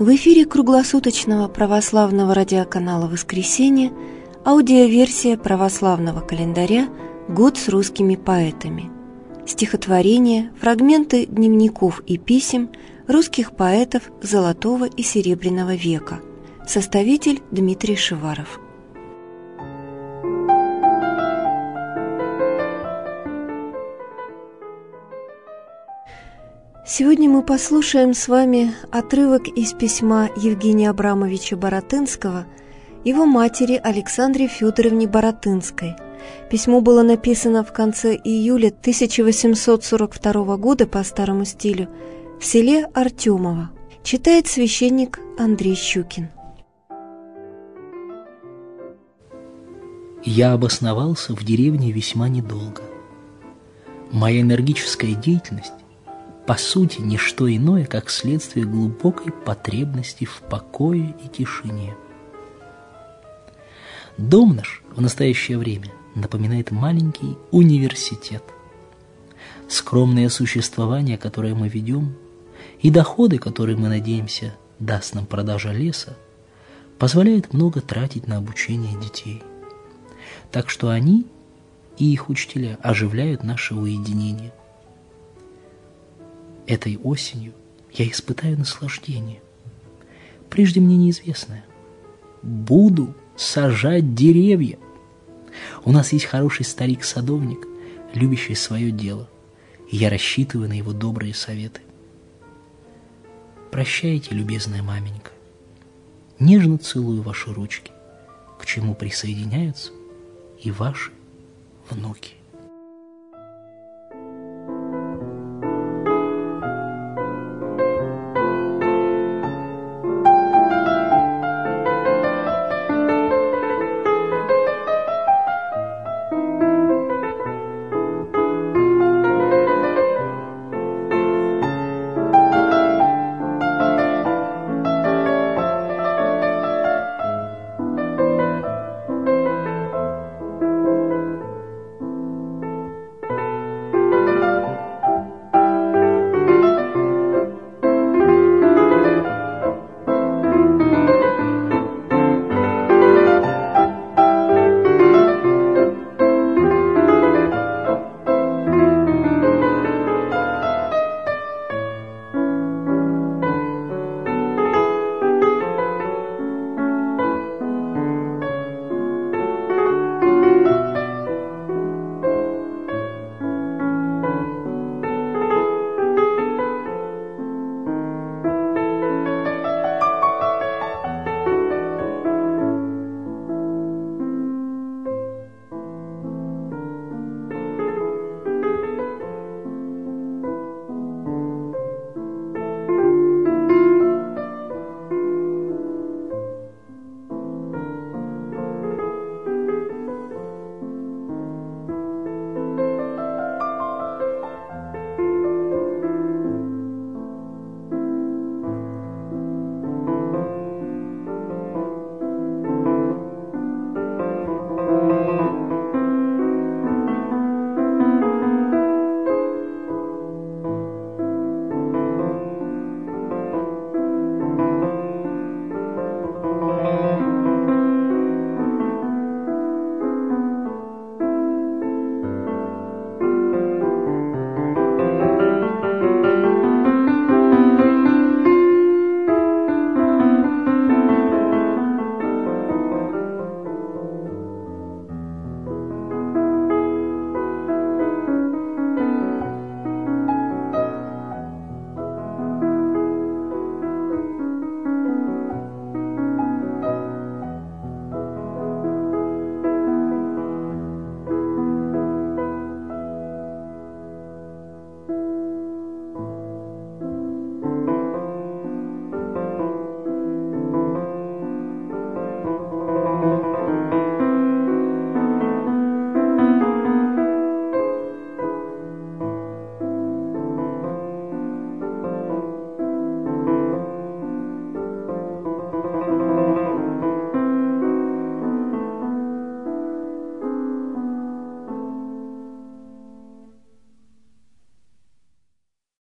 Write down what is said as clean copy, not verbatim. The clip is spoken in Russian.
В эфире круглосуточного православного радиоканала «Воскресенье» аудиоверсия православного календаря «Год с русскими поэтами». Стихотворения, фрагменты дневников и писем русских поэтов Золотого и Серебряного века. Составитель Дмитрий Шиваров. Сегодня мы послушаем с вами отрывок из письма Евгения Абрамовича Баратынского его матери Александре Федоровне Баратынской. Письмо было написано в конце июля 1842 года по старому стилю в селе Артемово. Читает священник Андрей Щукин. Я обосновался в деревне весьма недолго. Моя энергическая деятельность по сути, не что иное, как следствие глубокой потребности в покое и тишине. Дом наш в настоящее время напоминает маленький университет. Скромное существование, которое мы ведем, и доходы, которые мы надеемся даст нам продажа леса, позволяют много тратить на обучение детей. Так что они и их учителя оживляют наше уединение. Этой осенью я испытаю наслаждение, прежде мне неизвестное. Буду сажать деревья. У нас есть хороший старик-садовник, любящий свое дело, и я рассчитываю на его добрые советы. Прощайте, любезная маменька. Нежно целую ваши ручки, к чему присоединяются и ваши внуки.